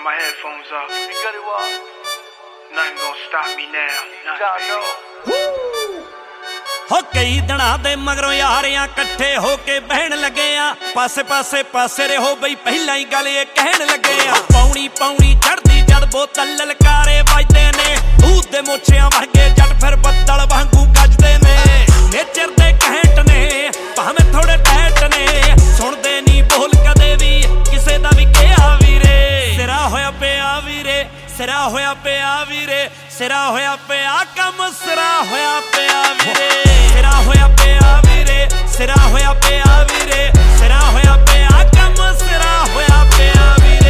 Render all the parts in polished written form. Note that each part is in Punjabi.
my headphones up. You got it well. Nothing gonna stop me now. ਹੋ ਕਈ ਦਿਨਾਂ ਦੇ ਮਗਰੋਂ ਯਾਰਿਆਂ ਇਕੱਠੇ ਹੋ ਕੇ ਬਹਿਣ ਲੱਗੇ ਆ ਪਾਸੇ ਰਹੋ ਬਈ ਪਹਿਲਾਂ ਹੀ ਗੱਲ ਇਹ ਕਹਿਣ ਲੱਗੇ ਆ ਪੌਣੀ ਚੜਦੀ ਜਦ ਬੋਤਲ ਲਲਕਾਰੇ ਵੱਜਦੇ ਨੇ ਭੂਤ ਦੇ ਮੋਛਿਆਂ ਵਰਗੇ ਜੱਟ ਫਿਰ ਬੱਦਲ ਵਾਂਗੂ ਗੱਜਦੇ ਨੇ ਨੇਚਰ ਦੇ ਘੈਂਟ ਨੇ ਭਾਵੇਂ ਥੋੜੇ ਟੈਟ ਨੇ ਸੁਣਦੇ ਨਹੀਂ ਬੋਲ ਕਦੇ ਵੀ ਕਿਸੇ ਦਾ ਵੀ ਕਿਹਾ ਵੀਰੇ ਸਿਰਾ ਹੋਇਆ ਪਿਆ ਵੀਰੇ ਸਿਰਾ ਹੋਇਆ ਪਿਆ ਵੀਰੇ ਸਿਰਾ ਹੋਇਆ ਪਿਆ ਕੰਮ ਸਿਰਾ ਹੋਇਆ ਪਿਆ ਵੀਰੇ ਸਿਰਾ ਹੋਇਆ ਪਿਆ ਵੀਰੇ ਸਿਰਾ ਹੋਇਆ ਪਿਆ ਵੀਰੇ ਸਿਰਾ ਹੋਇਆ ਪਿਆ ਕੰਮ ਸਿਰਾ ਹੋਇਆ ਪਿਆ ਵੀਰੇ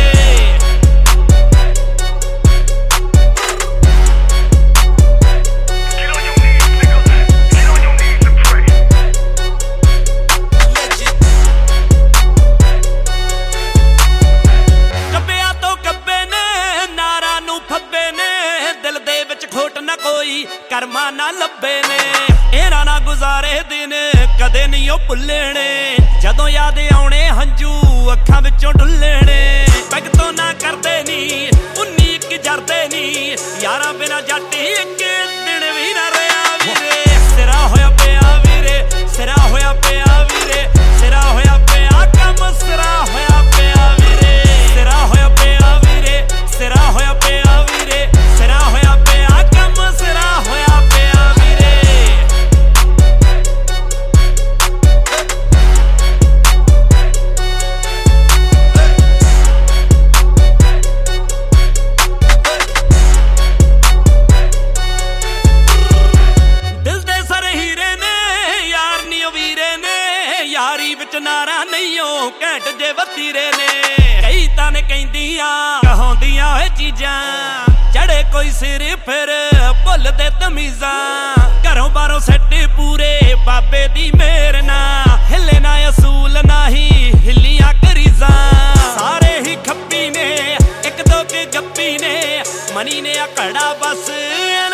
ਕੱਬਿਆਂ ਤੋਂ ਕੱਬੇ ਨੇ ਨਾਰਾਂ ਨੂੰ ਫੱਬੇ ਨੇ ਦਿਲ ਦੇ ਵਿੱਚ ਖੋਟ ਨਾ ਕੋਈ ਕਰਮਾਂ ਨਾ ਲੱਭੇ ਨੇ ਇਹਨਾਂ ਨਾ ਗੁਜ਼ਾਰੇ ਦਿਨ ਕਦੇ ਨਹੀਂ ਉਹ ਭੁੱਲਣੇ ਜਦੋਂ ਯਾਦ ਆਉਣੇ ਹੰਝੂ ਅੱਖਾਂ ਵਿੱਚੋਂ ਡੁੱਲਣੇ ਪੈਗ ਤੋਂ ਨਾ ਕਰਦੇ ਨੀ 19 ਜਰਦੇ ਨੀ ਯਾਰਾਂ ਬਿਨਾ ਜੱਟ ਇੱਕ ਦਿਨ ਵੀ ਨਾ ਰਿਹਾ ਵੀਰੇ ਸਿਰਾ ਹੋਇਆ ਪਿਆ ਵੀਰੇ ਸਿਰਾ ਹੋਇਆ ਪਿਆ ਵੀਰੇ ਸਿਰਾ ਹੋਇਆ ਪਿਆ ਕੰਮ ਸਿਰਾ ਹੋਇਆ ਪਿਆ ਵੀਰੇ ਸਿਰਾ ਹੋਇਆ ਪਿਆ ਵੀਰੇ ਸਿਰਾ ਹੋਇਆ ਪਿਆ ਵੀਰੇ ਸਿਰਾ ਹੋਇਆ ਪਿਆ ਕੰਮ ਸਿਰਾ ਹੋਇਆ ਪਿਆ ਵੀਰੇ ਦਿਲ ਦੇ ਸਰ ਹੀਰੇ ਨੇ ਯਾਰ ਨੀ ਵੀਰੇ ਨੇ ਯਾਰੀ ਵਿੱਚ ਨਾਰਾ ਨਹੀਂ ਉਹ ਘੈਂਟ ਜੇ ਵਤੀਰੇ ਨੇ ਕਈ ਤਾਂ ਨੇ ਕਹਿੰਦੀਆਂ ਕਹਾਉਂਦੀਆਂ ਓਏ ਚੀਜ਼ਾਂ ਚੜੇ ਕੋਈ ਸਿਰ ਫਿਰ ਭੁੱਲਦੇ ਤਮੀਜ਼ਾਂ ਘਰੋਂ ਬਾਹਰੋਂ ਸੱਟੇ ਪੂਰੇ ਬਾਬੇ ਦੀ ਮਿਹਰ ਨਾ ਹਿੱਲੇ ਨਾ ਅਸੂਲ ਨਹੀਂ ਹਿੱਲੀਆਂ ਕਰੀਜ਼ਾਂ ਸਾਰੇ ਹੀ ਖੱਪੀ ਨੇ ਇੱਕ ਦੋ ਕੇ ਗੱਪੀ ਨੇ ਮਨੀ ਨੇ ਆ ਘੜਾ ਬਸ